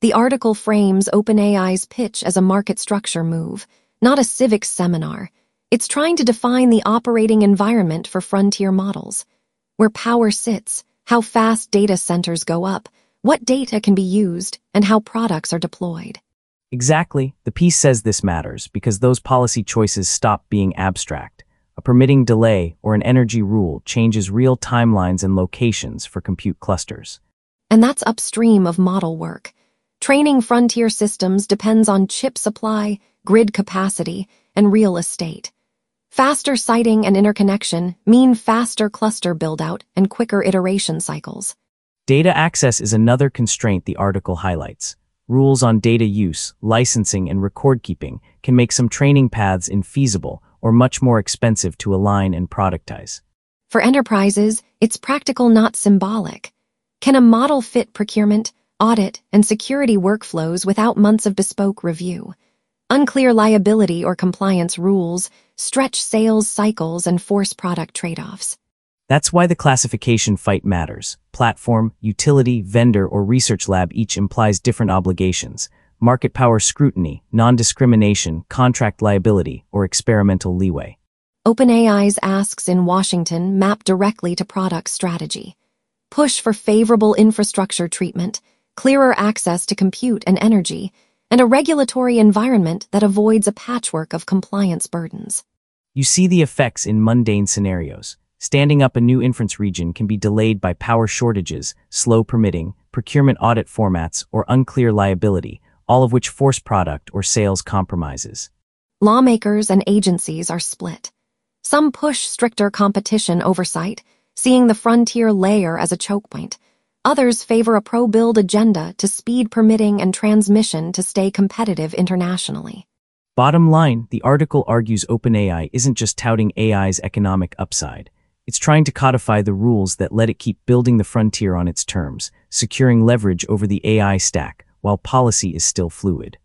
The article frames OpenAI's pitch as a market structure move, not a civics seminar. It's trying to define the operating environment for frontier models, where power sits, how fast data centers go up, what data can be used, and how products are deployed. Exactly. The piece says this matters because those policy choices stop being abstract. A permitting delay or an energy rule changes real timelines and locations for compute clusters. And that's upstream of model work. Training frontier systems depends on chip supply, grid capacity, and real estate. Faster siting and interconnection mean faster cluster build-out and quicker iteration cycles. Data access is another constraint the article highlights. Rules on data use, licensing, and record-keeping can make some training paths infeasible or much more expensive to align and productize. For enterprises, it's practical, not symbolic. Can a model fit procurement, audit, and security workflows without months of bespoke review? Unclear liability or compliance rules stretch sales cycles and force product trade-offs. That's why the classification fight matters. Platform, utility, vendor, or research lab each implies different obligations. Market power scrutiny, non-discrimination, contract liability, or experimental leeway. OpenAI's asks in Washington map directly to product strategy. Push for favorable infrastructure treatment, clearer access to compute and energy, and a regulatory environment that avoids a patchwork of compliance burdens. You see the effects in mundane scenarios. Standing up a new inference region can be delayed by power shortages, slow permitting, procurement audit formats, or unclear liability, all of which force product or sales compromises. Lawmakers and agencies are split. Some push stricter competition oversight, seeing the frontier layer as a choke point. Others favor a pro-build agenda to speed permitting and transmission to stay competitive internationally. Bottom line, the article argues OpenAI isn't just touting AI's economic upside. It's trying to codify the rules that let it keep building the frontier on its terms, securing leverage over the AI stack while policy is still fluid.